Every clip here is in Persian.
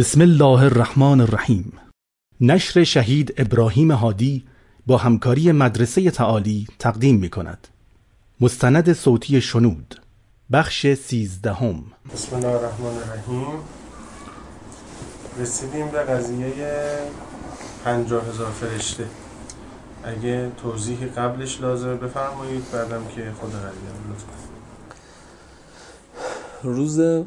بسم الله الرحمن الرحیم. نشر شهید ابراهیم هادی با همکاری مدرسه تعالی تقدیم می کند. مستند صوتی شنود، بخش 13. بسم الله الرحمن الرحیم. رسیدیم به قضیه 50,000 فرشته. اگه توضیحی قبلش لازمه بفرمایید، بعدم که خود قضیه لطفا. روز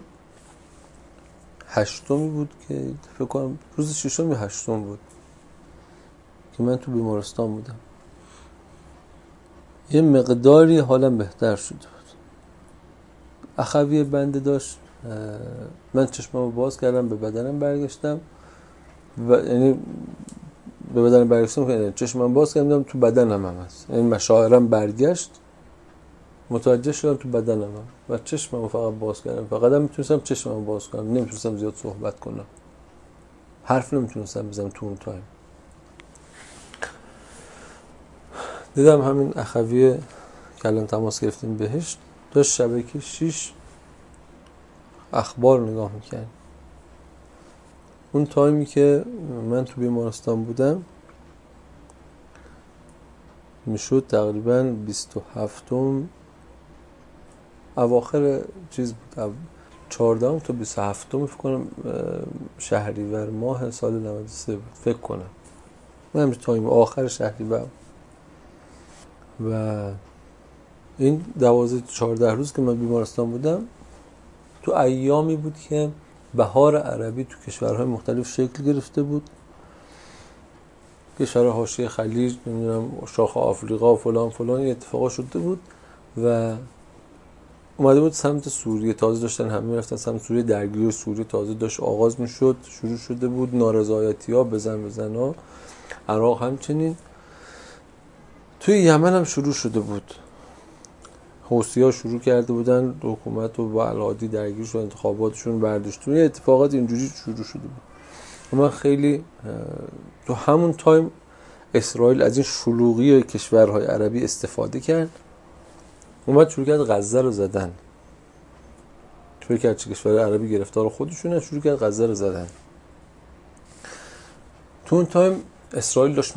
8 بود که فکر کنم روز 6 یا 8 بود که من تو بیمارستان بودم. یه مقداری حالم بهتر شده بود. اخوی بنده داشت. من چشممو باز کردم، به بدنم برگشتم و یعنی به بدنم برگشتم که چشمم باز کردم تو بدنم هم هست. یعنی مشاعرم برگشت، متوجه شدم تو بدنم هم و چشممو فقط باز کردم. فقط هم میتونستم چشممو باز کنم، نمیتونستم زیاد صحبت کنم، حرف نمیتونستم بزنم تو اون تایم. دیدم همین اخوی که الان تماس گرفتیم بهش داشت شبکه 6 اخبار نگاه میکرد. اون تایمی که من تو بیمارستان بودم میشد تقریبا 27 اواخر چیز بود، 14 تا 27 فکر کنم شهریور ماه سال 93 بود فکر کنم. من همین تایم آخر شهریور و این 14 روز که من بیمارستان بودم تو ایامی بود که بهار عربی تو کشورهای مختلف شکل گرفته بود. کشورهای حاشیه خلیج، نمیدونم شاخ آفریقا و فلان اتفاقا شده بود و اومده بود سمت سوریه. تازه داشتن همه رفتن سمت سوریه، درگیری سوریه تازه داشت آغاز میشد، شروع شده بود نارضایتی‌ها، بزن‌ها. عراق همچنین. توی یمن هم شروع شده بود. حوثی‌ها شروع کرده بودن حکومت و با الهادی درگیر شد، انتخاباتشون برداشتن، اتفاقات اینجوری شروع شده بود. اما خیلی تو همون تایم اسرائیل از این شلوغی کشورهای عربی استفاده کرد، اومد شروع کرد غزه رو زدن. شروع کرد چه کشور عربی گرفتار خودشونه، شروع کرد غزه رو زدن. تو اون تایم اسرائیل داشت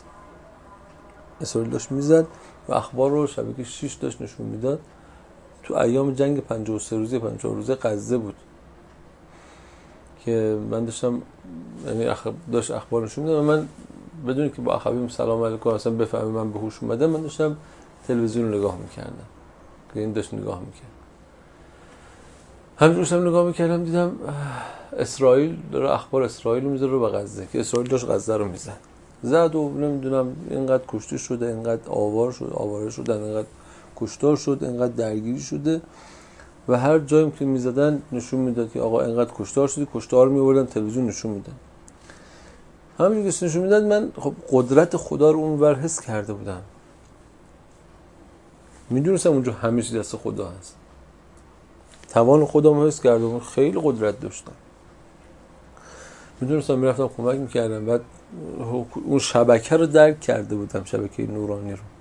میزد و اخبار رو شبکه 6 داشت نشون میداد. تو ایام جنگ 53 روزه غزه بود که من داشتم، یعنی داشت اخبار نشون میداد و من بدون که با اخویم سلام علیکم اصلا بفهمم من به هوش اومدم، من داشتم تلویزیون نگاه میکردم که این داشت نگاه میکرد. همینجور داشتم نگاه میکردم دیدم اسرائیل داره اخبار اسرائیل رو میذاره به غزه که اسرائیل داشت غزه رو زد و نمیدونم اینقدر کشته شده، اینقدر آواره شدن، اینقدر کشتار شد، اینقدر درگیری شده و هر جایی که میزدن نشون میداد که آقا اینقدر کشتار شده، کشتار میوردن تلویزیون نشون میدن. همین که نشون میداد من خب قدرت خدا رو اونور حس کرده بودم. میدونستم اونجا همه چیز دست خدا هست. توان خودم حس کرده بودم، خیلی قدرت داشتم. میدونستم میرفتم کمک میکردم. بعد اون شبکه رو درک کرده بودم، شبکه نورانی رو.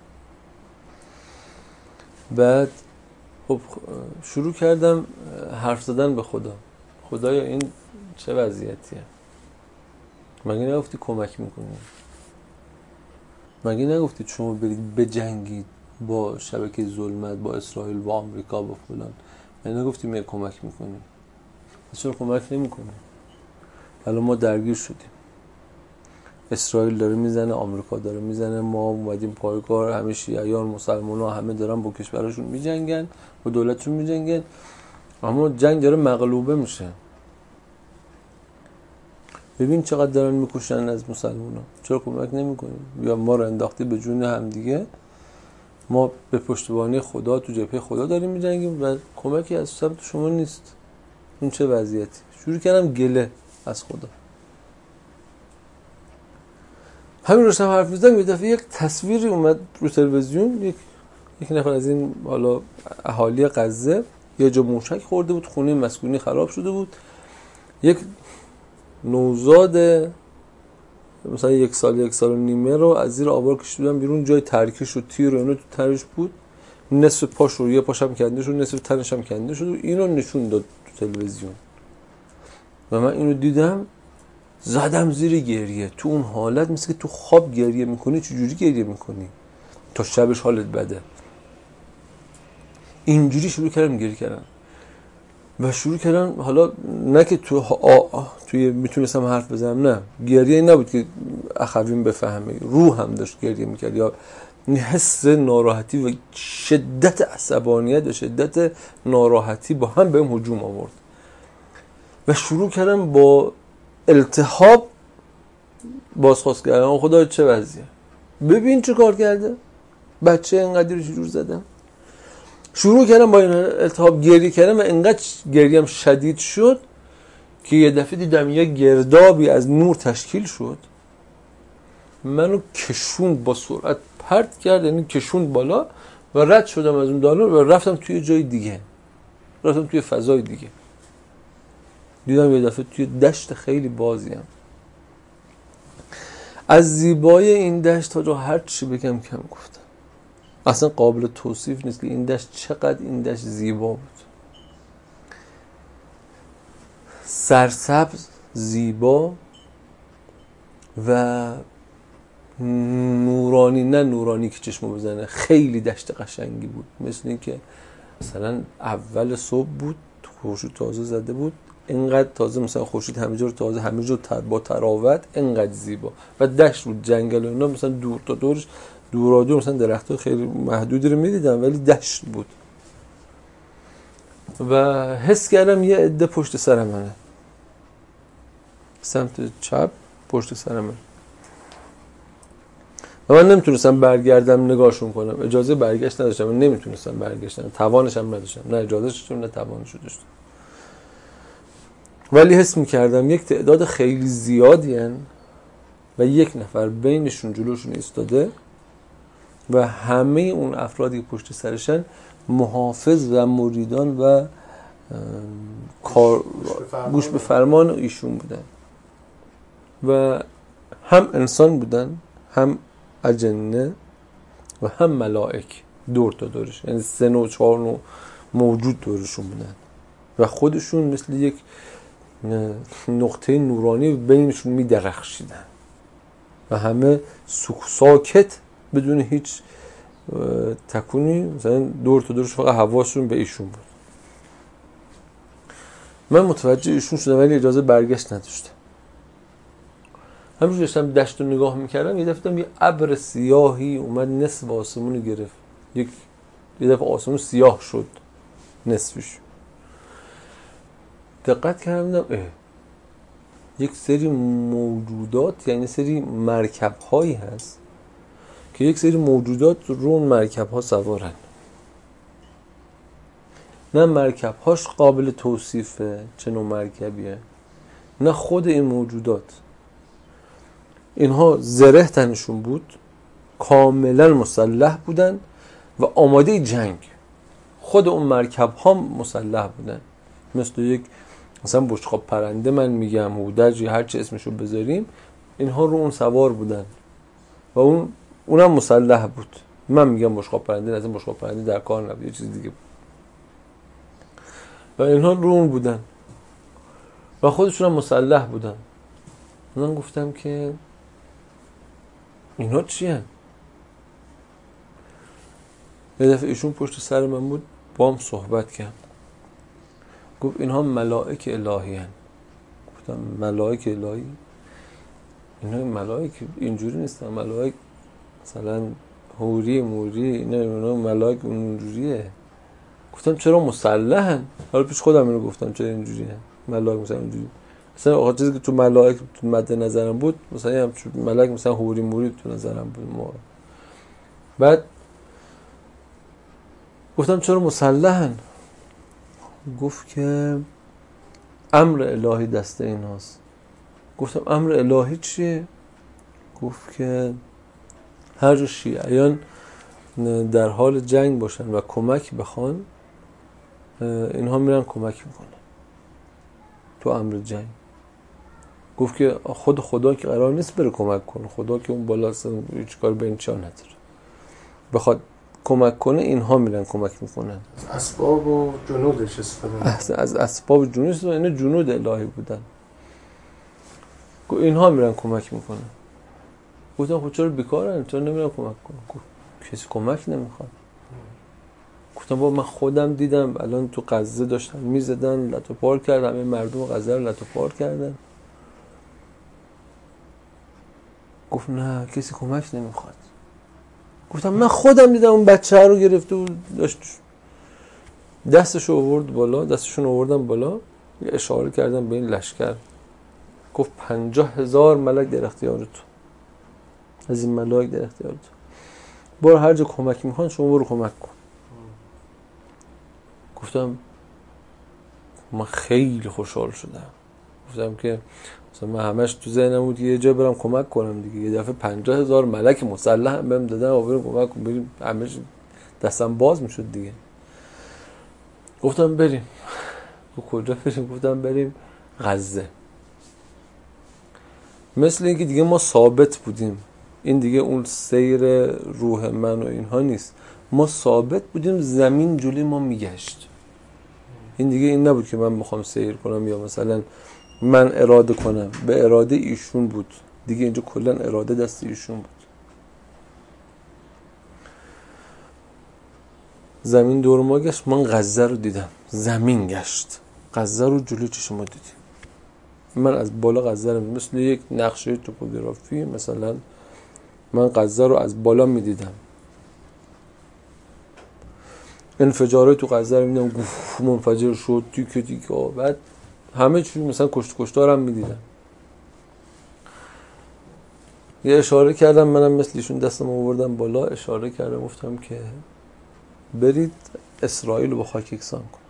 بعد خب شروع کردم حرف زدن به خدا. خدایا این چه وضعیتیه؟ مگه نگفتی کمک میکنی؟ مگه نگفتی شما برید بجنگید با شبکه ظلمت، با اسرائیل، با آمریکا، با فلان؟ مگه نگفتی می کمک میکنی؟ چرا کمک نمیکنی؟ الان ما درگیر شدیم، اسرائیل داره میزنه، آمریکا داره میزنه، ما اومدیم پای کار، همه شیعیان، مسلمان‌ها همه دارن با کشورشون میجنگن، با دولتشون میجنگن، اما جنگ داره مغلوبه میشه. ببین چقدر دارن میکشن از مسلمان‌ها، چرا کمک نمیکنی؟ یا ما رو انداختی به جون هم دیگه، ما به پشتیبانی خدا تو جبهه خدا داریم میجنگیم و کمکی از سمت شما نیست. این چه وضعیتی؟ شروع کردم گله از خدا. همین رو هم حرف می‌زدم، یه دفعه یک تصویری اومد رو تلویزیون. یک نفر از این حالا اهالی غزه یه جا موشک خورده بود، خونه مسکونی خراب شده بود، یک نوزاد مثلا 1 سال و نیمه رو از زیر آوار کشیدن بیرون، جای ترکیش و تیر و اینا تو تنش بود، نصف پاش رو، یه پاش هم کنده شد، نصف تنش هم کنده شد و اینو نشون داد تو تلویزیون. و من اینو دیدم زدم زیر گریه. تو اون حالت مثل که تو خواب گریه میکنی. چجوری گریه میکنی؟ تا شبش حالت بده. اینجوری شروع کردم گریه کردم و شروع کردم، حالا نه که توی میتونستم حرف بزنم، نه، گریه این نبود که اخوین بفهمه، روح هم داشت گریه میکرد، یا حس ناراحتی و شدت عصبانیت و شدت ناراحتی با هم بهم هجوم آورد و شروع کردم با التهاب بازخواست کردم. خدا چه وضعیه، ببین چه کار کرده بچه، اینقدر رو چجور زدم. شروع کردم با این التهاب گریه کردم و اینقدر گریم شدید شد که یه دفعه دیدم یه گردابی از نور تشکیل شد، منو کشوند، با سرعت پرت کرد، یعنی کشوند بالا و رد شدم از اون دالان و رفتم توی جای دیگه، رفتم توی فضای دیگه. دیدم یه دفعه توی دشت خیلی بازیم. از زیبایی این دشت تا هر چی بگم کم گفتم، اصلا قابل توصیف نیست که این دشت چقدر این دشت زیبا بود. سرسبز، زیبا و نورانی، نه نورانی که چشمو بزنه، خیلی دشت قشنگی بود. مثل این که مثلا اول صبح بود، خورشید تازه زده بود، اینقدر تازه مثلا خورشید همه جا رو تازه، همه جا با تراوت، اینقدر زیبا و دشت بود، جنگل و اینا، مثلا دور تا دورش دورادور مثلا درخت‌ها خیلی محدودی رو می‌دیدم ولی دشت بود و حس کردم یه عده پشت سر منه، سمت چپ پشت سر من و من نمیتونستم برگردم نگاهشون کنم، اجازه برگشت نداشتم، من نمیتونستم برگشتم، توانش هم نداشتم، نه اجازهش داشتم نه توانش داشتم، ولی حس میکردم یک تعداد خیلی زیادی هن و یک نفر بینشون جلوشون ایستاده و همه اون افرادی که پشت سرشن محافظ و مریدان و گوش به فرمان ایشون بودن و هم انسان بودن، هم اجنه و هم ملائک دور تا دورش، یعنی 3 و 4 موجود دورشون بودن و خودشون مثل یک نقطه نورانی بینشون می درخشیدن و همه ساکت بدون هیچ تکونی، مثلا دور تا دورش فقط حواسشون به ایشون بود. من متوجه ایشون شدم ولی اجازه برگشت نداشتم. همینجور داشتم دشت رو نگاه میکردم، یه دفعه یه ابر سیاهی اومد نصف آسمون گرفت، یه دفعه آسمون سیاه شد نصفش. دقت کردم یک سری موجودات، یعنی سری مرکب هایی هست که یک سری موجودات رو اون مرکب ها سوارن، نه مرکب هاش قابل توصیفه چه نوع مرکبیه، نه خود این موجودات. اینها زره تنشون بود، کاملا مسلح بودن و آماده جنگ. خود اون مرکب ها مسلح بودن، مثل یک مثلا بشقاب پرنده، من میگم هودج، هر چه اسمشو بذاریم، اینها رو اون سوار بودن و اونم مسلح بود. من میگم بشقاب پرنده، لازم بشقاب پرنده در کار نبود، یه چیز دیگه بود و اینها رو اون بودن و خودشون هم مسلح بودن. من گفتم که اینا چی هن؟ یه دفعه ایشون پشت سر من بود، با هم صحبت کرد، گفت اینها ملائک الهی هن. گفتم ملائک الهی؟ اینها ملائک اینجوری نیستن، ملائک مثلا حوری موری، نه اینا ملائک اونجوریه. گفتم چرا مسلحن؟ حالا پیش خودم اینو گفتم چرا اینجوریه ملائک مثلا اینجوری. مثلا آخر چیزی که تو ملائک تو مد نظرم بود، مثلا هم ملائک مثلا حوری موری تو نظرم بود. بعد گفتم چرا مسلحن؟ گفت که امر الهی دست ایناست. گفتم امر الهی چیه؟ گفت که هر جا شیعیان در حال جنگ باشن و کمک بخوان، اینها میرن کمک میکنن تو امر جنگ. گفت که خود خدا که قرار نیست بره کمک کنه، خدا که اون بالا هیچ کار به این چا نداره، بخواد کمک کنه اینها میرن کمک میکنن. اسباب و جنودش استفاده از اسباب جنودش، اینا جنود الهی بودن، اینها میرن کمک میکنن. گفتم خب چرا بیکارن، چرا نمیرن کمک کنن؟ گفت کسی کمک نمیخواد. گفتم بابا من خودم دیدم الان تو غزه داشتن میزدن، لطو پار کردن، همه مردم غزه رو لطو پار کردن. گفت نه کسی کمک نمیخواد. گفتم من خودم دیدم اون بچه رو گرفته و داشت دستشو آورد بالا، دستشون آوردن بالا، اشاره کردن به این لشکر. گفت 50,000 ملک در اختیار تو، از این ملائک در اختیار تو، برو هر جا کمک میخوان شما برو کمک کن. گفتم من خیلی خوشحال شدم. گفتم که مثلا من همش تو ذهنم بود یه جا برم کمک کنم دیگه. یه دفعه 50,000 ملک مسلح هم بهم دادن و بریم کمک کنم، بریم همش دستم باز میشد دیگه. گفتم بریم. کجا بریم؟ گفتم بریم غزه. مثل اینکه دیگه ما ثابت بودیم، این دیگه اون سیر روح من و اینها نیست، ما ثابت بودیم، زمین جلوی ما میگشت. این دیگه این نبود که من میخوام سیر کنم یا مثلا من اراده کنم، به اراده ایشون بود دیگه. اینجا کلا اراده دست ایشون بود. زمین دور ما گشت، من غزه رو دیدم، زمین گشت، غزه رو جلوی چشم ما دیدیم. من از بالا غزه رو مثل یک نقشه توپوگرافی مثلا من غزه رو از بالا میدیدم. انفجارات تو غزه رو میدیدم، منفجر شد تیکه تیکه. بعد همه چیز مثلا کشتار هم میدیدم. یه اشاره کردم، منم مثل ایشون دستم آوردم بالا، اشاره کردم گفتم که برید اسرائیل رو با خاک یکسان کن.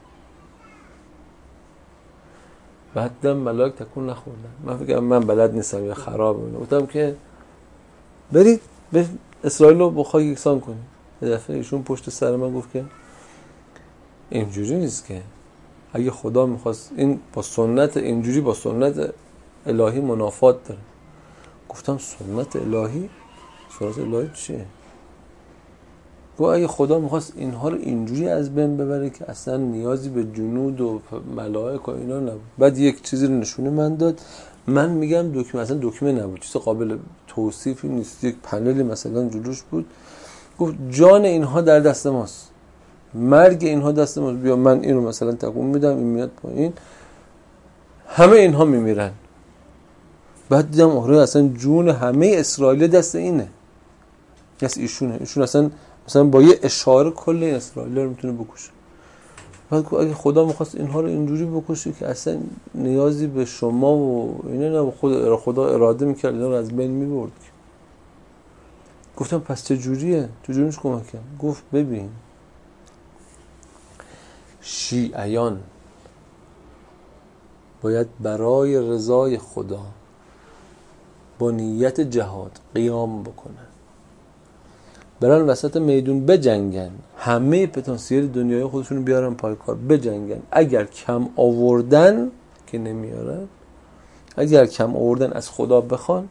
بعدم ملاک تکون نخوردن. من فکر من بلد نیستم یا خرابه. گفتم که برید اسرائیل رو با خاک یکسان کنید. یه دفعه ایشون پشت سر من گفت که اینجوری نیست که اگه خدا میخواست این با سنت اینجوری با سنت الهی منافات داره. گفتم سنت الهی؟ سنت الهی چیه؟ گفت اگه خدا میخواست اینها رو اینجوری از بین ببره که اصلا نیازی به جنود و ملائک و اینا نبود. بعد یک چیزی رو نشونه من داد، من میگم دکمه، اصلا دکمه نبود، چیز قابل توصیفی نیست، یک پنلی مثلا جلوش بود. گفت جان اینها در دست ماست، مرگ اینها دست ماست. بیا من اینو مثلا تکون میدم، این میاد پایین، همه اینها میمیرن. بعد دیدم آره اصلا جون همه اسرائیل دست اینه، دست ایشونه. ایشون اصلا مثلا با یه اشاره کل اسرائیل رو میتونه بکشه. بعد اگه خدا میخواست اینها رو اینجوری بکشه که اصلا نیازی به شما و اینا نه، خدا اراده میکرد اینا رو از بین میبرد. گفتم پس چجوریه؟ چجوریش کمک کنم؟ گفت ببین شیعیان باید برای رضای خدا با نیت جهاد قیام بکنن، برن وسط میدون بجنگن، همه پتانسیل دنیای خودشون بیارن پای کار، بجنگن. اگر کم آوردن که نمیارن، اگر کم آوردن از خدا بخوان،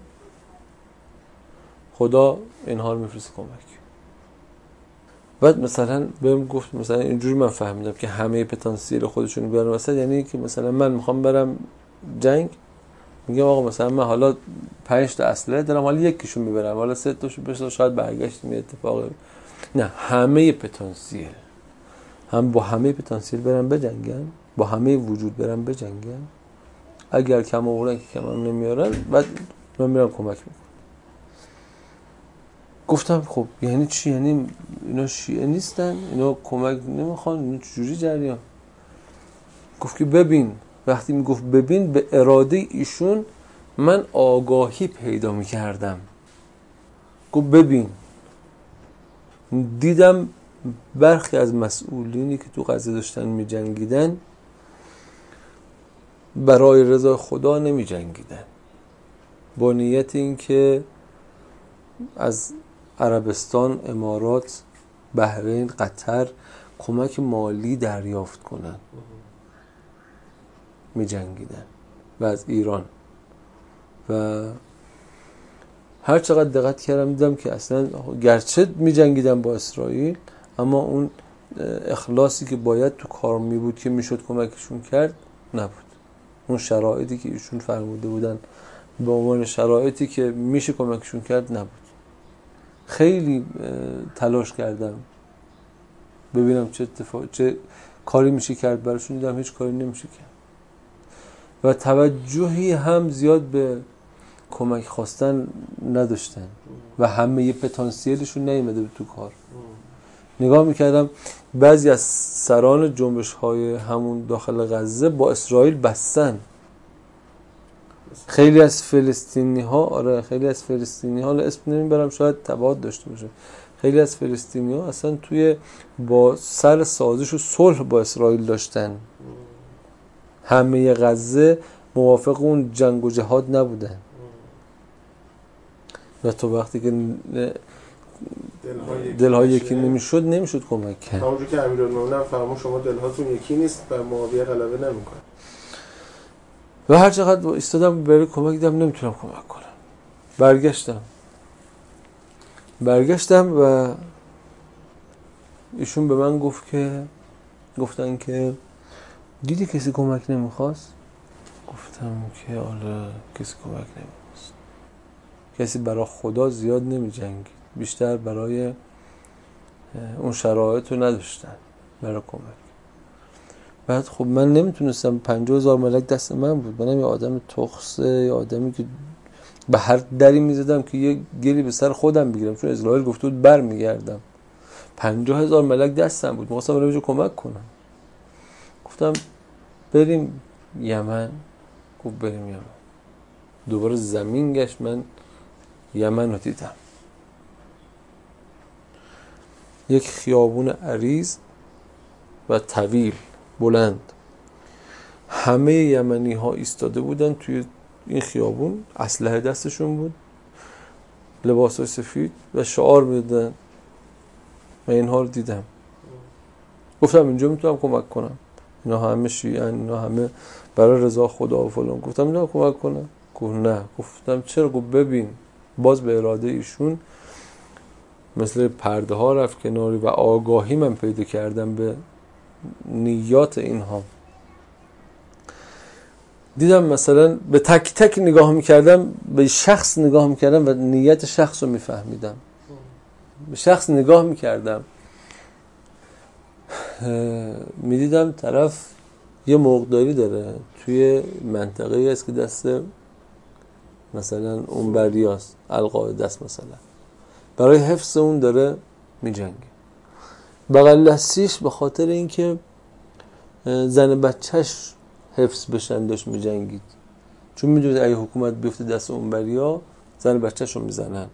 خدا اینها رو میفرسته کمک. بعد مثلا بهم گفت مثلا اینجوری من فهمیدم که همه پتانسیل خودشون بیارن وسط، یعنی که مثلا من میخوام برم جنگ، میگم آقا مثلا من حالا 5 تا اسلحه دارم، حالا یکیشو میبرم، حالا 3 تاشو بشه، شاید برگشت می اتفاقی. نه، همه پتانسیل، هم با همه پتانسیل برن بجنگن، با همه وجود برن بجنگن. اگر کم آوردن که کم هم نمیارن، بعد من میرم کمک میکنم. گفتم خب یعنی چی؟ یعنی اینا شیعه نیستن؟ اینا کمک نمیخوان؟ اینا چجوری جریان؟ گفت که ببین، وقتی میگفت ببین، به اراده ایشون من آگاهی پیدا میکردم. گفت ببین، دیدم برخی از مسئولینی که تو غزه داشتن میجنگیدن برای رضا خدا نمیجنگیدن، با نیت این که از عربستان، امارات، بحرین، قطر کمک مالی دریافت کنن، می جنگیدن. و از ایران. و هر چقدر دقت کردم دیدم که اصلا گرچه می جنگیدن با اسرائیل، اما اون اخلاصی که باید تو کار می بود که می شد کمکشون کرد نبود. اون شرایطی که ایشون فرموده بودن به عنوان شرایطی که میشه کمکشون کرد نبود. خیلی تلاش کردم ببینم چه کاری میشه کرد براشون، دیدم هیچ کاری نمیشه کرد و توجهی هم زیاد به کمک خواستن نداشتن و همه یه پتانسیلشون نیومده بود تو کار. نگاه میکردم بعضی از سران جنبش های همون داخل غزه با اسرائیل بستن. خیلی از فلسطینی ها اسم نمیبرم شاید تبعات داشته باشه، خیلی از فلسطینی ها اصلا توی با سر سازش و صلح با اسرائیل داشتن. همه غزه موافق اون جنگ و جهاد نبودن و تو وقتی که دلهای یکی نمیشد کمک کرد. همونجور که امیرالمومنین فرمود شما دلهاتون یکی نیست و معاویه غلبه نمیکنه. و هر چقدر ایستادم برای کمک دیدم نمیتونم کمک کنم. برگشتم و ایشون به من گفتن که دیدی کسی کمک نمیخواست؟ گفتم که آره کسی کمک نمیخواست. کسی برای خدا زیاد نمیجنگید، بیشتر برای اون شرایط رو نداشتن برای کمک. بعد خب من نمیتونستم، 50,000 ملک دست من بود، منم یه آدم تخصه، یه آدمی که به هر دری میزدم که یه گلی به سر خودم بگیرم، چون اسرائیل گفته بود بر میگردم. 50,000 ملک دستم بود، می‌خواستم برم کمک کنم. گفتم بریم یمن. گفت بریم یمن. دوباره زمین گشت، من یمن رو دیدم. یک خیابون عریض و طویل بلند، همه یمنی ها ایستاده بودن توی این خیابون، اسلحه دستشون بود، لباسای سفید و شعار میدادن. من اینها رو دیدم. گفتم اینجا میتونم کمک کنم، اینا همه شیعن، اینا همه برای رضا خدا و فلان. گفتم اینا کمک کنم؟ گفت نه. گفتم چرا؟ گفت ببین باز به اراده ایشون مثل پرده ها رفت کناری و آگاهی من پیدا کردم به نیات اینها. دیدم مثلا به تک تک نگاه میکردم، به شخص نگاه میکردم و نیت شخص رو میفهمیدم. به شخص نگاه میکردم، میدیدم طرف یه مرغداری داره توی منطقه است که دست مثلا اون بریاست، القاعده است مثلا، برای حفظ اون داره میجنگه. بغل دستیش به خاطر اینکه زن بچهش حفظ بشن داشت میجنگید، چون میدونید اگه حکومت بیفته دست اون بریا زن بچهش رو میزنن.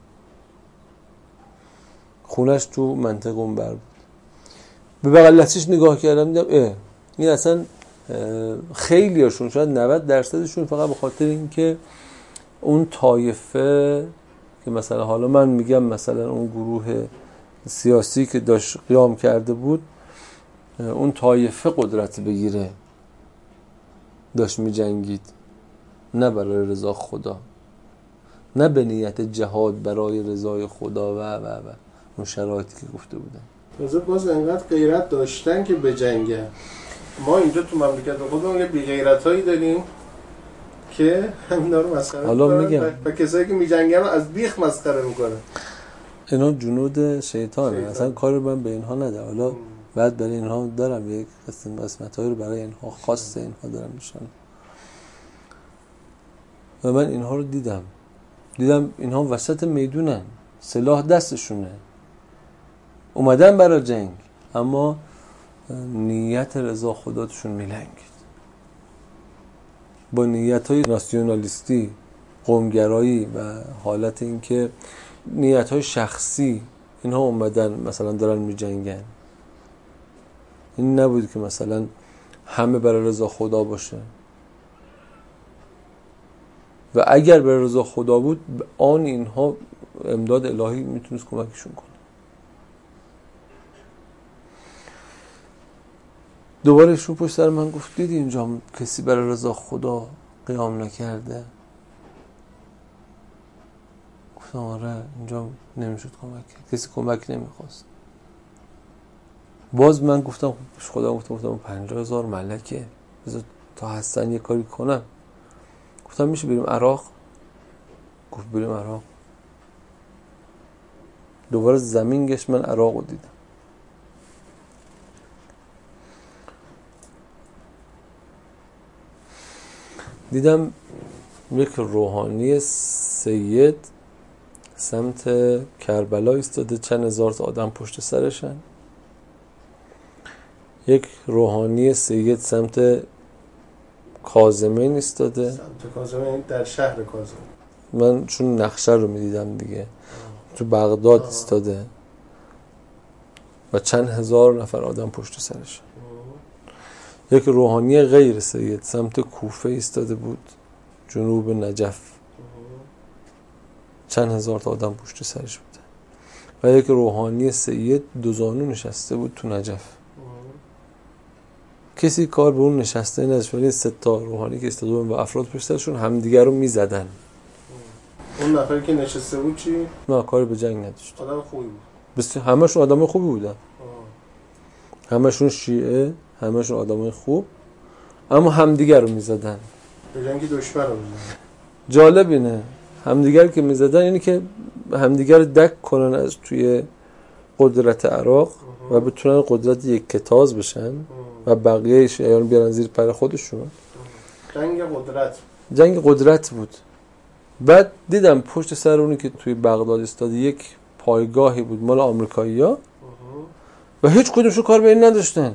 خونش تو منطقه اون بر بود. به بغل دستیش نگاه کردم دیدم این اصلا خیلی هاشون، شاید 90% فقط به خاطر اینکه اون طایفه که مثلا حالا من میگم مثلا اون گروه سیاسی که داشت قیام کرده بود، اون طایفه قدرت بگیره داشت میجنگید، نه برای رضا خدا، نه به نیت جهاد برای رضای خدا و اون شرایطی که گفته بودن. باز انقدر غیرت داشتن که بجنگن. ما اینجا تو مملکت خودمون یه بی غیرتایی داریم که همینا رو مسخره میکنن و کسایی که میجنگن رو از بیخ مسخره میکنن. اینا جنود شیطانه. اصلا کار من به اینها نده. حالا بعد برای اینها دارم یک قسمت‌هایی رو برای اینها خاص اینها دارم نشون. و من اینها رو دیدم اینها وسط میدونن، سلاح دستشونه، اومدن برای جنگ، اما نیت رضا خداتشون میلنگید. با نیت‌های ناسیونالیستی، قومگرایی و حالت اینکه نیت‌های شخصی اینها اومدن مثلا دارن میجنگن. این نبود که مثلا همه برای رضا خدا باشه. و اگر برای رضا خدا بود آن اینها امداد الهی میتونست کمکشون کنه. دوباره ایشون پشت سر من گفت دیدی اینجا کسی برای رضا خدا قیام نکرده؟ گفتم آره اینجا نمیشد کمک کرد، کسی کمک نمیخواست. باز من گفتم خدا گفتم 50,000 ملکه، بذار تا هستن یه کاری کنم. گفتم میشه بریم عراق؟ گفت بریم عراق. دوباره زمین گشت، من عراق رو دیدم یک روحانی سید سمت کربلا ایستاده، چند هزار تا آدم پشت سرشن. یک روحانی سید سمت کاظمین ایستاده. سمت کاظمین در شهر کاظم. من چون نقشه رو میدیدم دیگه. تو بغداد ایستاده و چند هزار نفر آدم پشت سرش. یک روحانی غیر سید سمت کوفه ایستاده بود، جنوب نجف، چند هزار تا آدم پشت سرش بوده. و یک روحانی سید دو زانو نشسته بود تو نجف. کسی کار به اون نشسته نداشت، ولی سه تا روحانی که ایستاده بودن و افراد پشت سرشون همدیگر رو میزدن. اون نفری که نشسته بود چی؟ نه، کاری به جنگ نداشت. آدم خوبی بود. بسیار همشون آدم خوبی بودن. همشون شیعه، همشون آدمای خوب، اما همدیگر رو میزدن. به جنگ دشمن رو میزدن. جالب اینه همدیگر که میزدن اینی که همدیگر دک کنن از توی قدرت عراق و بتونن قدرت یک کتاز بشن و بقیه شیعیان بیارن زیر پر خودشون. جنگ قدرت بود. بعد دیدم پشت سر اونی که توی بغداد ایستاده یک پایگاهی بود مال آمریکایی‌ها و هیچ کدومشون کار به این نداشتن.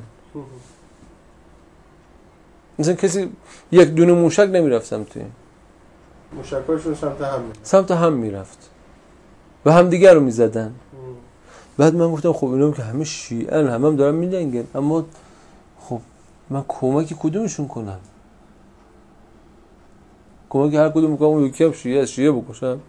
مثلا کسی یک دونه موشک نمیرفت سمت این. موشکاشون سمت هم میرفت و هم دیگر رو میزدن. بعد من گفتم خب اینا که همه شیعن، همه هم دارن میجنگن، اما خب من کمکی کدومشون کنم؟ کمکی هر کدوم میکنم، یکی هم شیعه بکشم،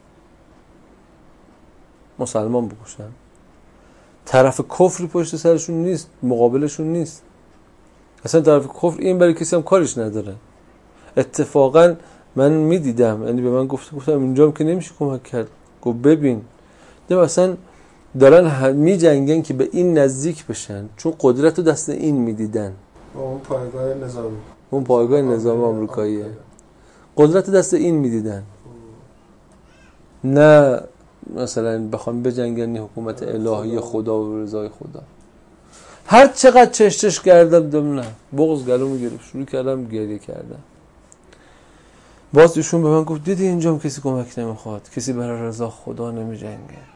مسلمان بکشم. طرف کفری پشت سرشون نیست، مقابلشون نیست. اصلا طرف کفر این برای کسی هم کارش نداره. اتفاقا من میدیدم، یعنی به من گفتم اینجام که نمیشه کمک کرد. گفت ببین اصلا دارن میجنگن که به این نزدیک بشن، چون قدرت رو دست این میدیدن. اون پایگاه نظامی آمریکاییه. قدرت دست این میدیدن، نه مثلا بخوام بجنگن حکومت الهی خدا و رضای خدا. هر چقدر چشتش کردم نه، بغض گلومو گرفت، شروع کردم گریه کردم. باز ایشون به من گفت دیدی اینجام کسی کمک نمیخواد، کسی برای رضا خدا نمیجنگه.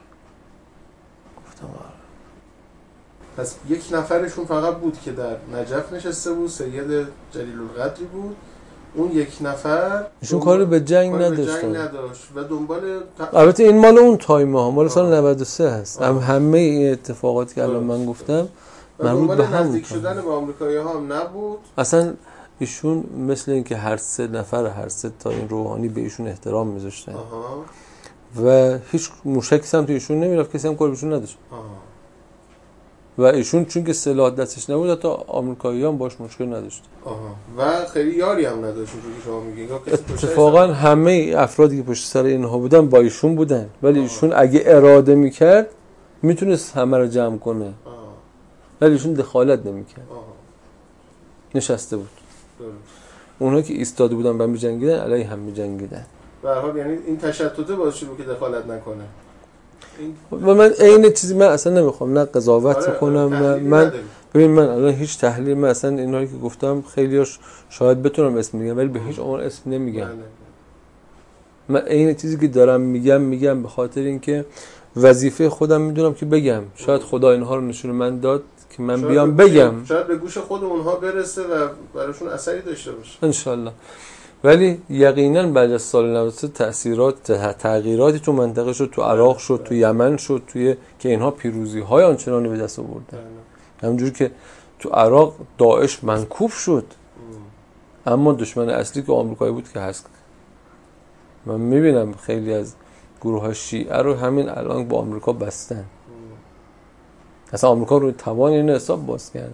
گفتم آره. پس یک نفرشون فقط بود که در نجف نشسته بود، سید جلیل القدری بود. اون یک نفر ایشون کاری به جنگ نداشت و دنبال البته این مال اون تایم ها، مال سال 93 هست. همه این اتفاقاتی که الان من گفتم مربوط به هم نزدیک شدن به آمریکایی‌ها هم نبود. اصلا ایشون مثل این که هر سه تا این روحانی به ایشون احترام میذاشتن و هیچ موشکی سمت ایشون نمیرفت، کسی هم کار بهشون نداشت. و ایشون چون که سلاح دستش نبود حتی آمریکایی‌ها هم باش مشکل نداشت. و خیلی یاری هم نداشت اونجوری که شما میگین. اتفاقا همه افرادی که پشت سر اینها بودن با ایشون بودن، ولی ایشون اگه اراده میکرد میتونست همه رو جمع کنه. ولی ایشون دخالت نمیکرد. نشسته بود. اونها که ایستاده بودن و میجنگیدن علیه هم میجنگیدن. به هر حال یعنی این تشتت باعث شد که دخالت نکنه. و من این چیزی من اصلا نمیخوام نه قضاوت کنم، من ببین من الان هیچ تحلیل، من اصلا اینایی که گفتم خیلیاش شاید بتونم اسم بگم ولی به هیچ عنوان اسم نمیگم. من این چیزی که دارم میگم به خاطر اینکه وظیفه خودم میدونم که بگم. شاید خدا اینها رو نشون من داد که من بیام بگم، شاید به گوش خود اونها برسه و براشون اثری داشته باشه انشالله. ولی یقینا بعد از سال 93 تغییراتی تو منطقه شد، تو عراق شد، تو یمن شد، توی که اینها پیروزی‌های آنچنانی به دست آوردن. همونجوری که تو عراق داعش منکوب شد، اما دشمن اصلی که آمریکایی بود که هست. من میبینم خیلی از گروه‌های شیعه رو همین الان با آمریکا بستن. اصلا آمریکا رو توان این حساب باز کرده.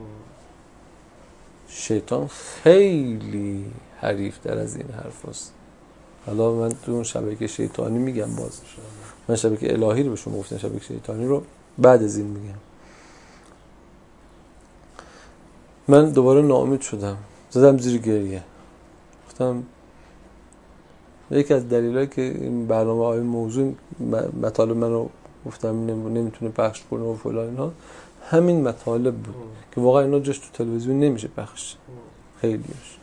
شیطان خیلی حریفتر از این حرف هست. حالا من تو اون شبکه شیطانی میگم، باز من شبکه الهی رو بهشون گفتم، شبکه شیطانی رو بعد از این میگم. من دوباره ناامید شدم، زدم زیر گریه، گفتم یکی از دلایلی که این برنامه های موضوع مطالب منو گفتم نمیتونه پخش کنه و فلان اینا، همین مطالب بود که واقعا اینا جاش تو تلویزیون نمیشه پخش خیلیش.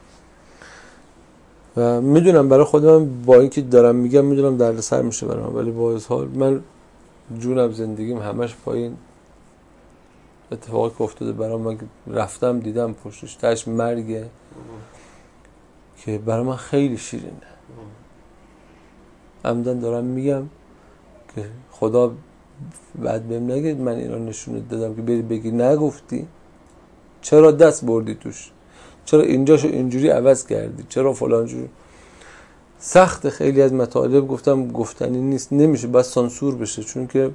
و میدونم برای خودم با اینکه دارم میگم میدونم دردسر میشه برام، ولی با حال من جونم زندگیم همش پایین اتفاقی که افتاده برام، من رفتم دیدم پشتش تاش مرگه که برای من خیلی شیرینه. عمدن دارم میگم که خدا بعد بهم نگه من اینا نشونت دادم که بری بگی نگفتی، چرا دست بردی توش، چرا اینجاشو اینجوری عوض کردی، چرا فلان جوری. سخت خیلی از مطالب گفتم گفتنی نیست، نمیشه، بس سانسور بشه، چون که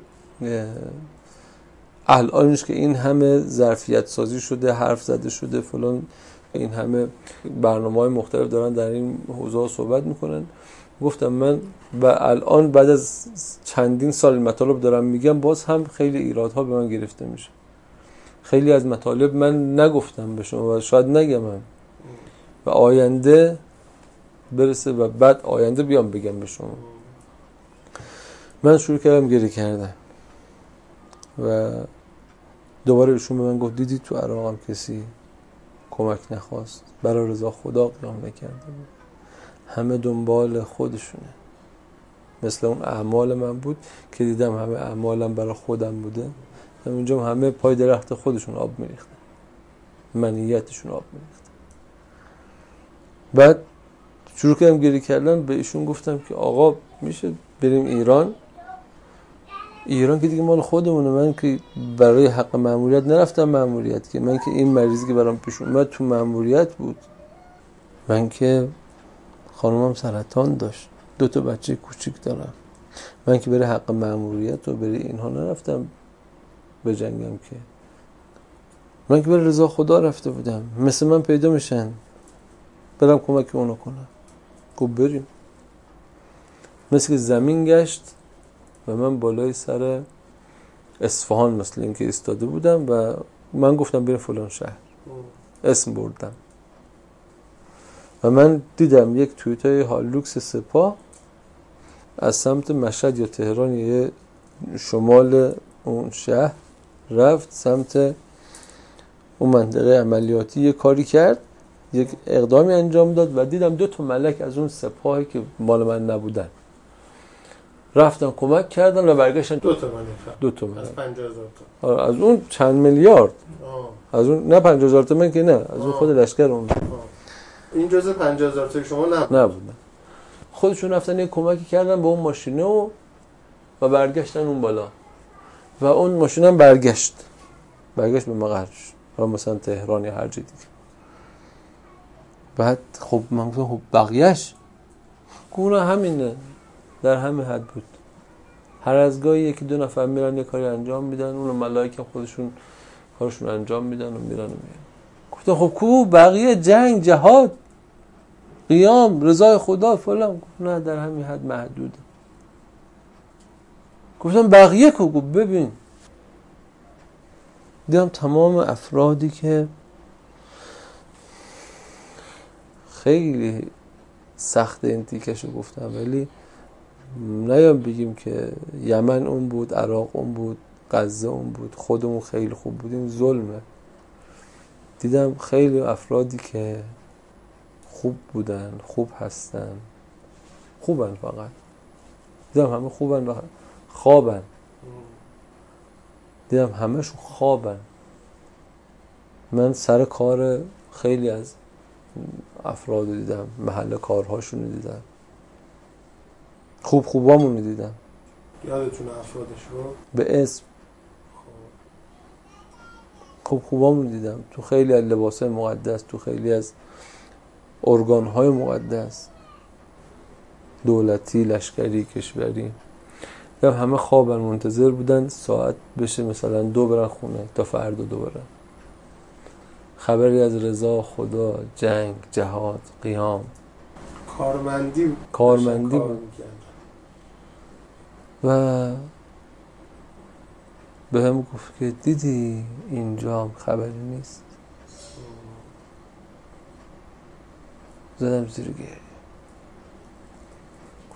الانش که این همه ظرفیت سازی شده، حرف زده شده فلان، این همه برنامه‌های مختلف دارن در این حوزه صحبت میکنن. گفتم من و الان بعد از چندین سال مطالب دارم میگم، باز هم خیلی ایرادها به من گرفته میشه. خیلی از مطالب من نگفتم به شما و شاید نگم هم. و آینده برسه و بعد آینده بیام بگم به شما. من شروع کردم گریه کردن و دوباره ایشون به من گفت دیدی تو عراق هم کسی کمک نخواست، برای رضا خدا قیام نکرده بود، همه دنبال خودشونه. مثل اون اعمال من بود که دیدم همه اعمالم برای خودم بوده، اونجا همه پای درخت خودشون آب میریختن، منیتشون آب میریختن. بعد شروع کردم گریه کردن، به ایشون گفتم که آقا میشه بریم ایران که دیگه مال خودمونه. من که برای حق مأموریت نرفتم مأموریت، که من که این مریضی که برام پیش اومد تو مأموریت بود، من که خانومم سرطان داشت، 2 بچه کوچیک دارم، من که برای حق مأموریت و برای اینها نرفتم به جنگم، که من که برای رضا خدا رفته بودم. مثل من پیدا میشن برم کمک اونو کنم، گفت بریم. مثل که زمین گشت و من بالای سر اصفهان مثل این که ایستاده بودم و من گفتم بریم فلان شهر، اسم بردم و من دیدم یک توییتای هالوکس سپاه از سمت مشهد یا تهران یا شمال اون شهر رفت سمت اون منطقه عملیاتی، یک کاری کرد، یک اقدامی انجام داد و دیدم 2 ملک از اون سپاهی که مال من نبودن رفتن کمک کردن و برگشتن. 2 ملک از 50,000 تا، از اون چند میلیارد، از اون نه 50,000 تومان که نه، از اون خود لشکر اون. این جزء 50,000 تا شما نبودن. خودشون رفتن یک کمکی کردن به اون ماشینه و برگشتن اون بالا و اون ماشین هم برگشت به مقرش، مثلا تهران یا هر جای دیگه. بعد خب من گفتم خب بقیه‌اش گونه همینه، در همین حد بود. هر از گاهی 1-2 نفر میرن یه کاری انجام میدن، اون ملائکه خودشون کارشون انجام میدن و میرن. گفتم خب کو بقیه؟ جنگ، جهاد، قیام، رضای خدا فلان. گفت نه در همین حد محدوده. گفتم بقیه کو؟ گفت ببین دیدم تمام افرادی که خیلی سخت این تیکشو گفتم، ولی نیام بگیم که یمن اون بود، عراق اون بود، غزه اون بود، خودمون خیلی خوب بودیم، ظلمه. دیدم خیلی افرادی که خوب بودن، خوب هستن، خوبن، فقط دیدم همه خوبن و خوابن. دیدم همه‌شون خوابن. من سر کار خیلی از افراد دیدم، محل کارهاشون دیدم، خوبامون دیدم. یادتونه افرادش رو؟ به اسم خوبامون دیدم تو خیلی از لباسای مقدس، تو خیلی از ارگان‌های مقدس، دولتی، لشکری، کشوری. دیدم همه خوابن، منتظر بودن ساعت بشه مثلا 2 برن خونه تا فردا 2 برن. خبری از رضا خدا، جنگ، جهاد، قیام، کارمندی بود. و به هم گفت که دیدی اینجا هم خبری نیست. زدم زیر گریه.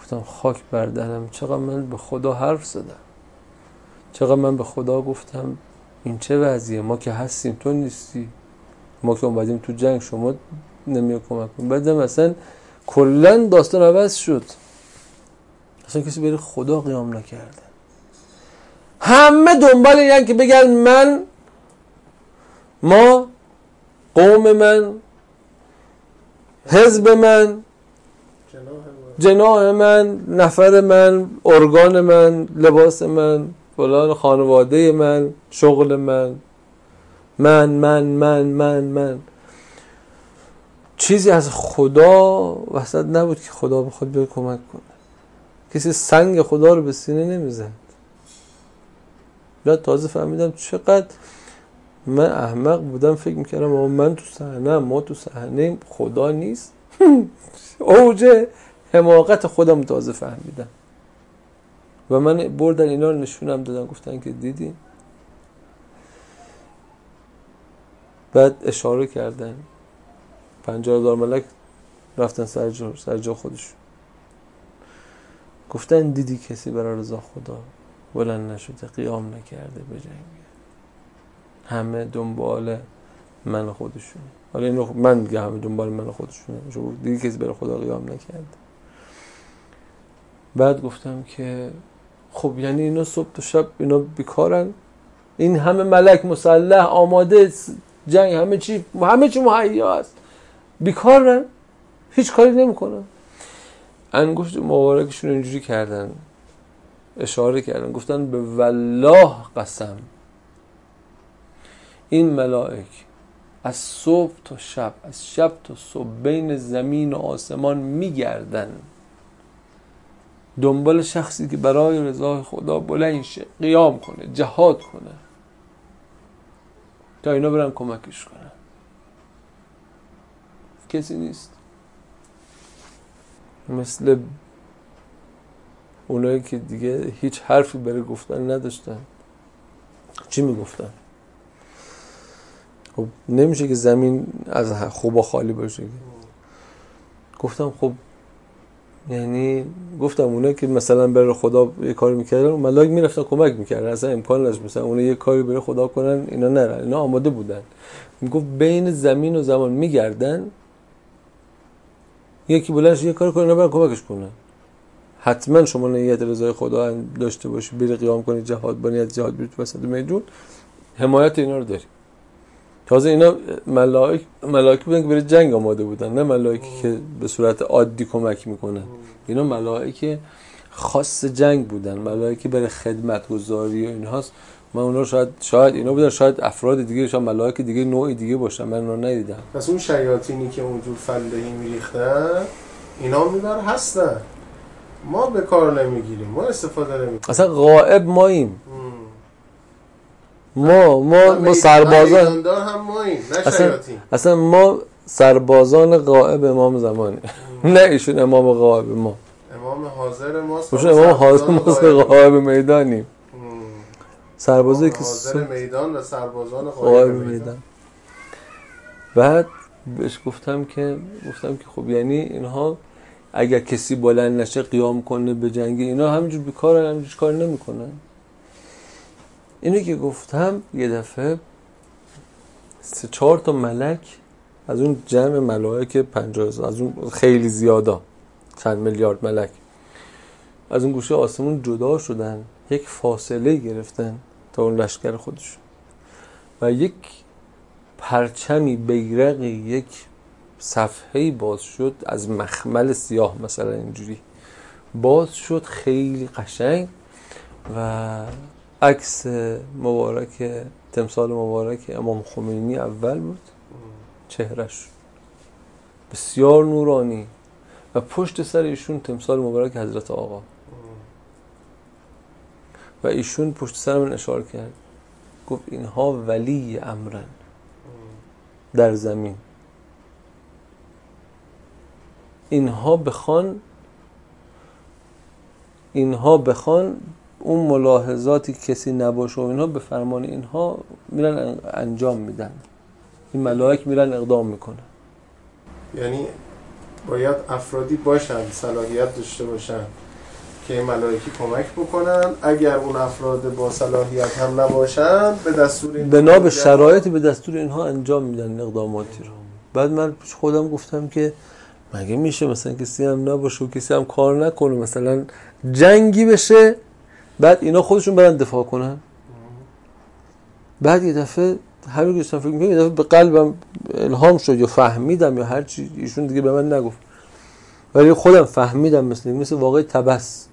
گفتم خاک بر درم، چقدر من به خدا حرف زدم، چقدر من به خدا گفتم این چه وضعیه، ما که هستیم تو نیستی، ما که اومدیم تو جنگ شما نمیای کمک کنی. بعدم اصلا کلا داستان عوض شد، اصلا کسی برای خدا قیام نکرده. همه دنبال اینن که بگن ما قوم من، حزب من، جناح من، نفر من، ارگان من، لباس من، فلان، خانواده من، شغل من چیزی از خدا وسط نبود که خدا بخواد بیاد کمک کنه. کسی سنگ خدا رو به سینه نمیزد. بعد تازه فهمیدم چقدر من احمق بودم، فکر میکردم من تو صحنه، ما تو صحنه، خدا نیست. اوج حماقت خودم تازه فهمیدم و من بردن اینا رو نشونم دادن، گفتن که دیدی. بعد اشاره کردن 50,000 ملک رفتن سر جا خودشون، گفتن دیدی کسی برای رضا خدا بلند نشده، قیام نکرده به جنگ، همه دنبال من خودشونه. حالا اینو من میگم همه دنبال من خودشونه، دیدی کسی برای خدا قیام نکرده. بعد گفتم که خب یعنی اینا صبح تا شب اینا بیکارن، این همه ملک مسلح آماده جنگ، همه چی مهیا است، بیکارن، هیچ کاری نمیکنن. انگشت مبارکشون اینجوری کردن، اشاره کردن، گفتن به والله قسم این ملائک از صبح تا شب، از شب تا صبح بین زمین و آسمان میگردن دنبال شخصی که برای رضای خدا بلند شه، قیام کنه، جهاد کنه تا اینا برن کمکش کنن. کسی نیست مثل اونایی که دیگه هیچ حرفی برای گفتن نداشتن. چی میگفتن؟ خب نمیشه که زمین از خوبا خالی باشه. گفتم خب یعنی گفتم اونایی که مثلا برای خدا یه کاری میکردن، ملائک میرفتن کمک میکردن، اصلا امکان نداشت مثلا اونها یه کاری برای خدا کنن اینا نرن، اینا آماده بودن. میگفت بین زمین و زمان میگردن، یکی بلندش یه کار کنه اینا برن کمکش کنن. حتما شما نیت رضای خدا داشته باشی، بری قیام کنی، جهاد با نیت جهاد بری تو وسط میدون، حمایت اینا رو داری. تازه اینا ملائک بودن که برای جنگ آماده بودن، نه ملائکی که به صورت عادی کمک میکنن. اینا ملائک خاص جنگ بودن، ملائکی برای خدمت گذاری و اینهاست. من اونا شاید اینا بودن، شاید افراد دیگه، شاید ملائک دیگه نوع دیگه باشن، من اونا ندیدم. پس اون شیاطینی که اونجور فلهی میریختن اینا میبر هستن، ما به کار نمیگیریم، ما استفاده نمیکنیم. اصلا غائب ماییم. ما سربازان میداندار هم ماییم، نه شیاطین. اصلا ما سربازان غائب امام زمانه. نه ایشون امام غائب ما، امام حاضر ماست، امام حاضر ماست، غائب میدانیم. سربازایی که حاضر میدان و سربازان غائب میدان. بعد بهش گفتم که خب یعنی اینها اگر کسی بلند نشه قیام کنه به جنگ، اینا همینجور بیکارن، همینجور کار نمیکنن. اینو که گفتم یه دفعه 3-4 تا ملک از اون جمع ملائک 50,000، از اون خیلی زیادا، چند میلیارد ملک، از اون گوشه آسمون جدا شدن، یک فاصله گرفتن تا اون لشکر خودشون و یک پرچمی، بیرقی، یک صفحه‌ای باز شد از مخمل سیاه، مثلا اینجوری باز شد، خیلی قشنگ، و عکس مبارک، تمثال مبارک امام خمینی اول بود، چهرش بسیار نورانی، و پشت سر ایشون تمثال مبارک حضرت آقا، و ایشون پشت سر من اشاره کرد، گفت اینها ولی امرن در زمین، اینها بخوان اون ملاحظاتی کسی نباشه و اینها به فرمان اینها میرن انجام میدن، این ملائک میرن اقدام میکنن. یعنی باید افرادی باشن، صلاحیت داشته باشن که ملائکی کمک بکنن. اگر اون افراد با صلاحیت هم نباشن به دستور این بنا به شرایطی به دستور اینها انجام میدن اقداماتی رو. بعد من خودم گفتم که مگه میشه مثلا کسی هم نباشه و کسی هم کار نکنه، مثلا جنگی بشه بعد اینا خودشون برن دفاع کنن؟ بعد یه دفعه همین که فکر می‌کنم یه دفعه به قلبم الهام شد یا فهمیدم یا هر چی، ایشون دیگه به من نگفت ولی خودم فهمیدم، مثل واقعی طبس.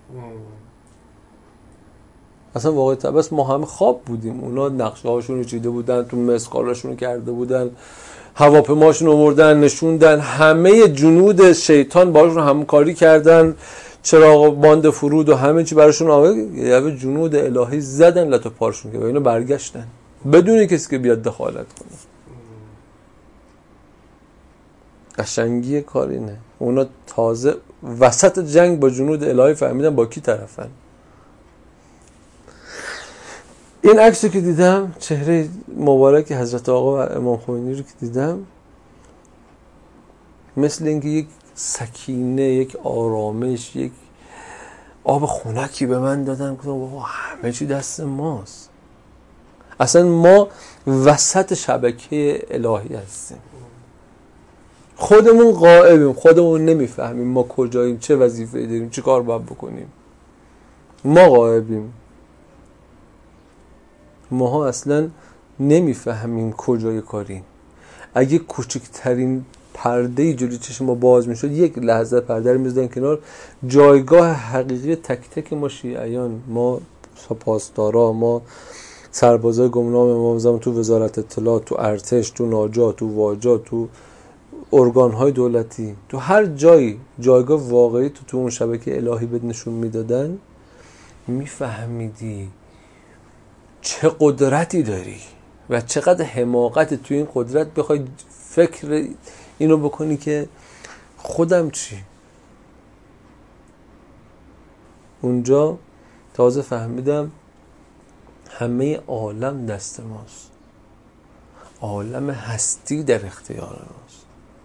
اصلا واقعی طبس ما همه خواب بودیم، اونا نقشه هاشون رو چیده بودن، تو مسقالاشون رو کرده بودن، هواپیماشون رو آوردن نشوندن، همه جنود شیطان باهاشون همکاری کردن، چراغ باند فرود و همه چی براشون آورد، یه جنود الهی زدن لتو پارشون که و اینا برگشتن بدون کسی که بیاد دخالت کنه. قشنگی کار اینه، اونا تازه وسط جنگ با جنود الهی فهمیدن با کی طرفن. این عکسی که دیدم، چهره مبارک حضرت آقا و امام خمینی رو که دیدم، مثل اینکه یک سکینه، یک آرامش، یک آب خنکی به من دادن که بابا همه چی دست ماست. اصلا ما وسط شبکه الهی هستیم، خودمون غائبیم، خودمون نمیفهمیم ما کجاییم، چه وظیفه‌ای داریم، چه کار باید بکنیم. ما غائبیم، ماها اصلا نمیفهمیم کجای کاریم. اگه کوچکترین پرده جلوی چشم ما باز میشد، یک لحظه پرده رو می‌زدن کنار، جایگاه حقیقی تک تک ما شیعیان، ما پاسدارا، ما سربازای گمنام امام زمان تو وزارت اطلاعات، تو ارتش، تو ناجا، تو واجا، تو ارگان‌های دولتی، تو هر جایی جایگاه واقعی تو اون شبکه الهی بد نشون میدادن، میفهمیدی چه قدرتی داری و چقدر حماقت تو این قدرت بخوای فکر اینو بکنی که خودم چی. اونجا تازه فهمیدم همه عالم دست ماست، عالم هستی در اختیار ماست،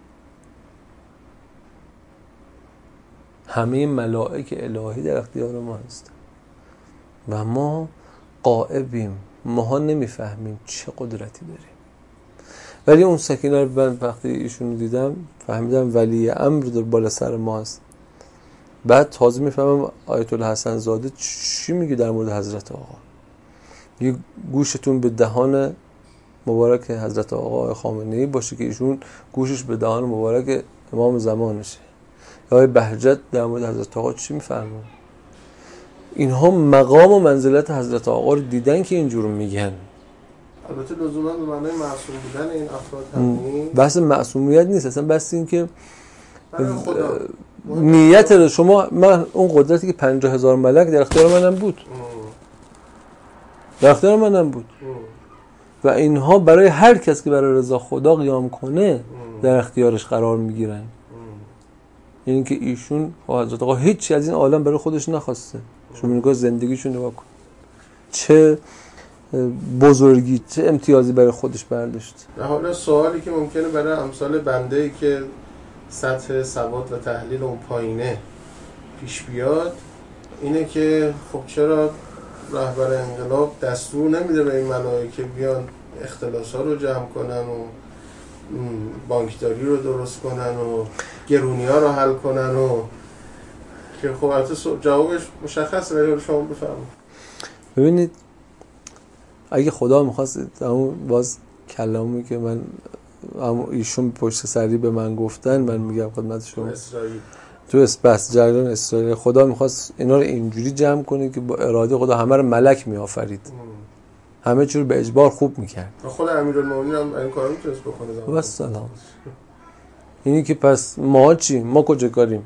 همه ملائک الهی در اختیار ما هستند و ما غائبیم، ماها نمیفهمیم چه قدرتی داریم. ولی اون سکینه رو من وقتی ایشون رو دیدم فهمیدم ولی امر در بالا سر ما هست. بعد تازه میفهمم آیت الله حسن زاده چی میگه در مورد حضرت آقا. یه گوشتون به دهان مبارک حضرت آقا خامنه‌ای باشه که ایشون گوشش به دهان مبارک امام زمانشه. یا بهجت در مورد حضرت آقا چی میفرمون؟ اینها مقام و منزلت حضرت آقا رو دیدن که اینجور میگن. البته لزوما به معنای معصوم بودن این افراد هم بحث معصومیت نیست، اصلا بحث این که نیت شما، من اون قدرتی که 50,000 ملک در اختیار منم بود، در اختیار منم بود و اینها برای هر کس که برای رضا خدا قیام کنه در اختیارش قرار میگیرن. یعنی که ایشون حضرت آقا هیچی از این عالم برای خودش نخواسته. شما نگاه زندگیشون نگاه کن، چه بزرگی، چه امتیازی برای خودش برداشت. حالا سوالی که ممکنه برای امثال بنده‌ای که سطح سواد و تحلیل اون پایینه پیش بیاد اینه که خب چرا رهبر انقلاب دستور نمیده به این ملائکه بیان اختلاس‌ها رو جمع کنن و بانکداری رو درست کنن و گرونی‌ها رو حل کنن و که خب البته جوابش مشخصه ولی شما بفرمایید. ببینید اگه خدا می‌خواست همون باز کلامی که من ایشون پشت سری به من گفتن، من میگم خدمت شما تو بس جریان اسرائیل، خدا می‌خواست اینا رو اینجوری جمع کنه که با اراده خدا همه رو ملک می‌آفرید، همه چی رو به اجبار خوب می‌کرد. خود امیرالمومنین هم این کارو می‌تونست بکنه. بس سلام. اینی که پس ما چی؟ ما کجا کاریم؟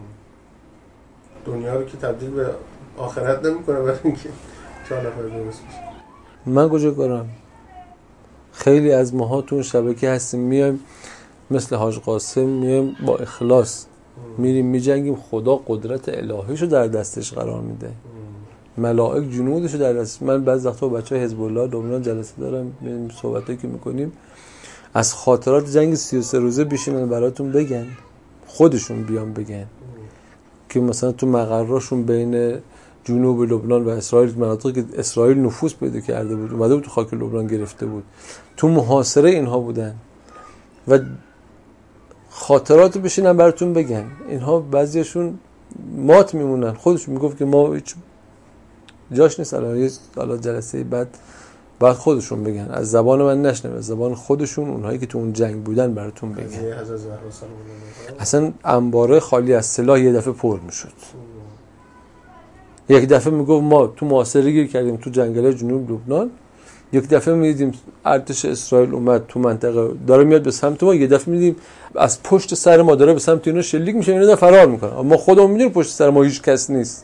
دنیا رو که تبدیل به آخرت نمی‌کنه برای اینکه 4 نفر درست بشه. من کجا کارم؟ خیلی از ماها تو اون شبکه هستیم، میایم مثل حاج قاسم، میایم با اخلاص میریم میجنگیم، خدا قدرت الهیشو در دستش قرار میده، ملائک جنودشو در دستش. من بعضی وقتا با بچهای حزب الله لبنان جلسه دارم، میریم صحبتایی که میکنیم، از خاطرات جنگ 33 روزه بشینن براتون بگن. خودشون بیان بگن که مثلا تو مقراشون بین جنوب لبنان و اسرائیل، مناطقی که اسرائیل نفوذ پیدا کرده بود، اومده بود تو خاک لبنان گرفته بود، تو محاصره اینها بودن و خاطرات بشینن براتون بگن. اینها بعضیشون مات میمونن، خودشون میگفت که ما هیچ جاش نیست الان جلسه بعد خودشون بگن، از زبان من نشنوه، از زبان خودشون، اونهایی که تو اون جنگ بودن براتون بگن. اصلا انباره خالی از سلاح یه دفعه پر میشد. یک دفعه میگفت ما تو محاصره گیر کردیم تو جنگل جنوب لبنان، یک دفعه میدیدیم ارتش اسرائیل اومد تو منطقه داره میاد به سمت ما، یک دفعه میدیدیم از پشت سر ما داره به سمت اینا شلیک میشه، اینا فرار میکنن، ما خودمون میدونیم پشت سر ما هیچ کس نیست.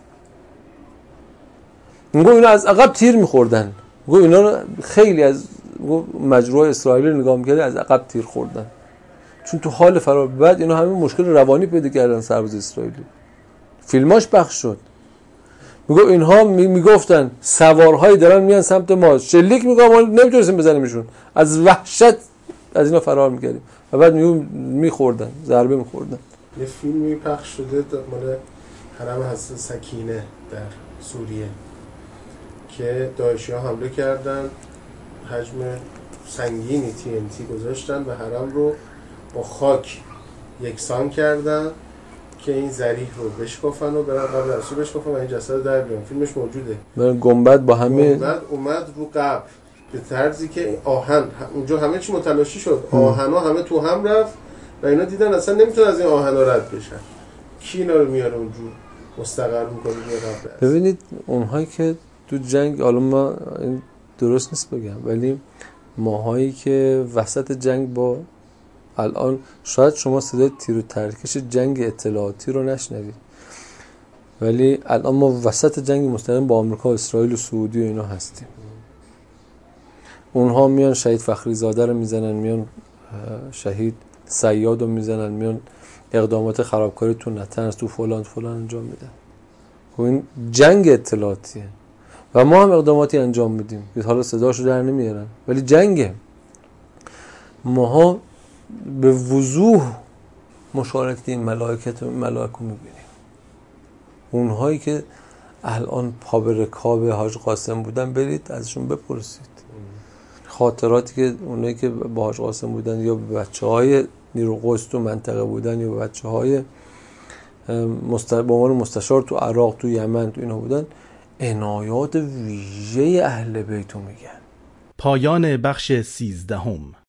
میگه اینا از عقب تیر میخوردن، میگه اینا خیلی از مجروح اسرائیل نگاه میکرده از عقب تیر خوردن، چون تو حال فرار. بعد اینا همین مشکل روانی پیدا کردن سرباز اسرائیلی، فیلماش پخش شد. میگه اینها میگفتن سوارهایی دارن میان سمت ما، شلیک میگه ما نمیتونستیم بزنیمشون، از وحشت از اینا فرار میکردیم و بعد میخوردن، ضربه میخوردن. یه فیلمی پخش شده مال حرم حضرت سکینه در سوریه که داعشی‌ها حمله کردن، حجم سنگینی TNT گذاشتن و حرم رو با خاک یکسان کردن که این ذریح رو بشکافن و برن قبل رسول بشکافن و این جسد در بیان. فیلمش موجوده. گنبد با همه گنبد اومد رو قبر به طرزی که آهن اونجا همه چی متلاشی شد، آهنا همه تو هم رفت و اینا دیدن اصلا نمیتونن از این آهنا رد بشن. کی اینا رو میاره اونجور مستقر میکنه قبل؟ ببینید اونهایی که تو جنگ، حالا ما این درست نیست بگم، ولی ماهایی که وسط جنگ با الان شاید شما صدای تیر و ترکش جنگ اطلاعاتی رو نشنوید، ولی الان ما وسط جنگ مستقیم با آمریکا و اسرائیل و سعودی و اینا هستیم. اونها میان شهید فخری زاده رو میزنن، میان شهید صیاد رو میزنن، میان اقدامات خرابکاری تو نتنز تو فلان انجام میدن. این جنگ اطلاعاتیه و ما هم اقداماتی انجام میدیم که حالا صداشو در نمیارن، ولی جنگه. ماها به وضوح مشارکت این ملائکه رو میبینیم. اونهایی که الان پا به رکاب حاج قاسم بودن برید ازشون بپرسید خاطراتی که اونایی که با حاج قاسم بودن یا به بچه‌های نیرو قدس تو منطقه بودن یا به بچه‌های به عنوان مستشار تو عراق تو یمن تو اینا بودن، عنایات ویژه اهل بیت میگن. پایان بخش 13.